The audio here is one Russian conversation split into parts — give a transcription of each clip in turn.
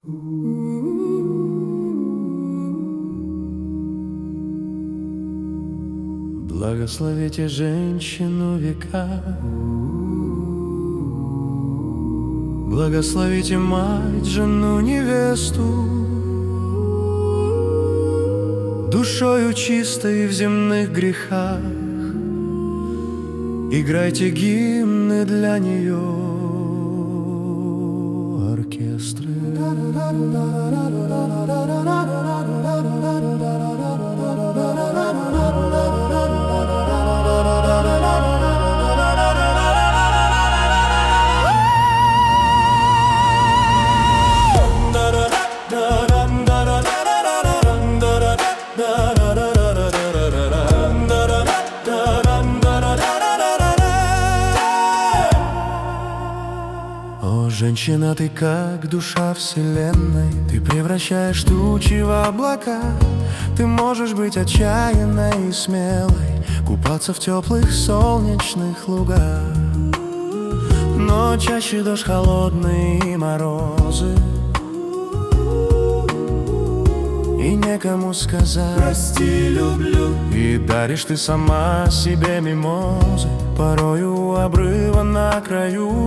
Благословите женщину века, благословите мать, жену, невесту, душою чистой в земных грехах. Играйте гимны для нее, оркестры. О, женщина, ты как душа вселенной, ты превращаешь тучи в облака. Ты можешь быть отчаянной и смелой, купаться в теплых солнечных лугах. Но чаще дождь холодный и морозы, и некому сказать «прости, люблю». И даришь ты сама себе мимозы, порою у обрыва на краю.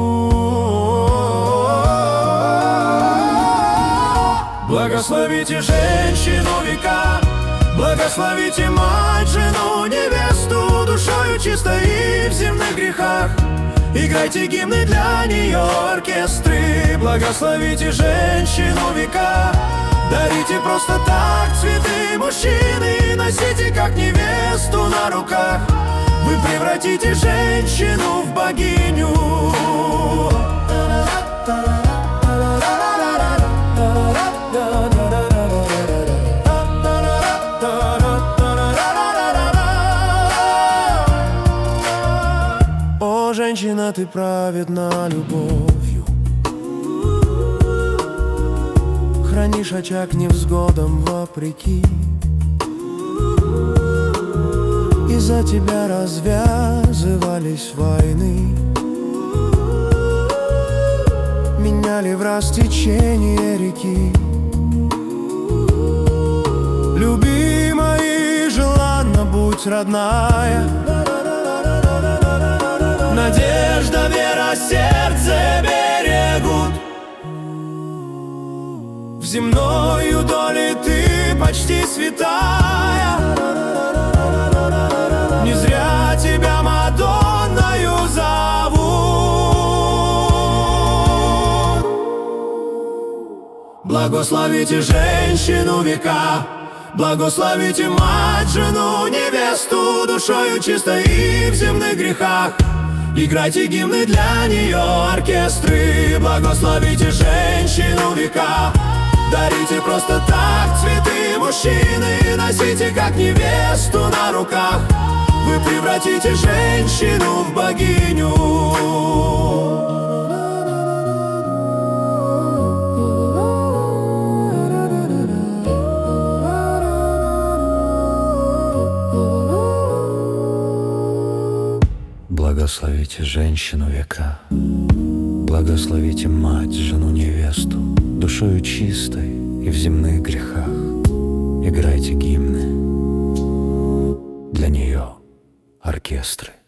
Благословите женщину века, благословите мать, жену, невесту, душою чистой и в земных грехах. Играйте гимны для нее, оркестры. Благословите женщину века, дарите просто так цветы мужчины, носите как невесту на руках. Вы превратите женщину в богиню. О, женщина, ты праведна любовью, хранишь очаг невзгодам вопреки. Из-за тебя развязывались войны, меняли в раз течение реки. Любимая и желанна будь, родная, надежда, вера, сердце берегут. В земною доле ты почти святая, не зря тебя Мадонною зовут. Благословите женщину века, благословите мать, жену, невесту, душою чистой и в земных грехах. Играйте гимны для нее, оркестры. Благословите женщину века, дарите просто так цветы мужчины, носите как невесту на руках. Вы превратите женщину в богиню. Благословите женщину века, благословите мать, жену, невесту, душою чистой и в земных грехах. Играйте гимны для нее, оркестры.